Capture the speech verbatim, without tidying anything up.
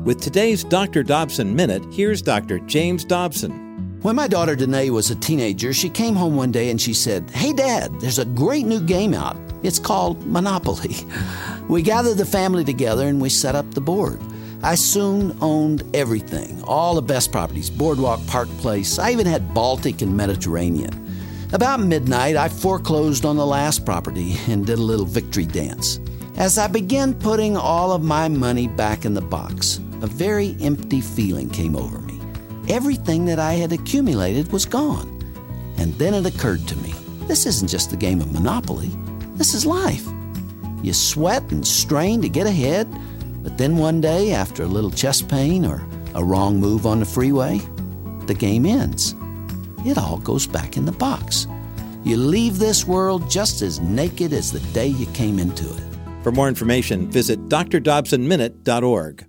With today's Doctor Dobson Minute, here's Doctor James Dobson. When my daughter Danae was a teenager, she came home one day and she said, "Hey, Dad, there's a great new game out. It's called Monopoly." We gathered the family together and we set up the board. I soon owned everything, all the best properties, Boardwalk, Park Place. I even had Baltic and Mediterranean. About midnight, I foreclosed on the last property and did a little victory dance. As I began putting all of my money back in the box, a very empty feeling came over me. Everything that I had accumulated was gone. And then it occurred to me, this isn't just a game of Monopoly. This is life. You sweat and strain to get ahead, but then one day, after a little chest pain or a wrong move on the freeway, the game ends. It all goes back in the box. You leave this world just as naked as the day you came into it. For more information, visit d r dobson minute dot org.